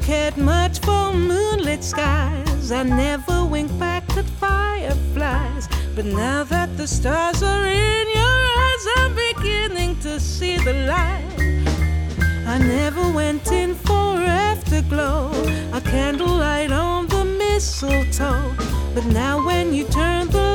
cared much for moonlit skies. I never winked back at fireflies. But now that the stars are in your eyes, I'm beginning to see the light. I never went in for afterglow, a candlelight on the mistletoe. But now when you turn the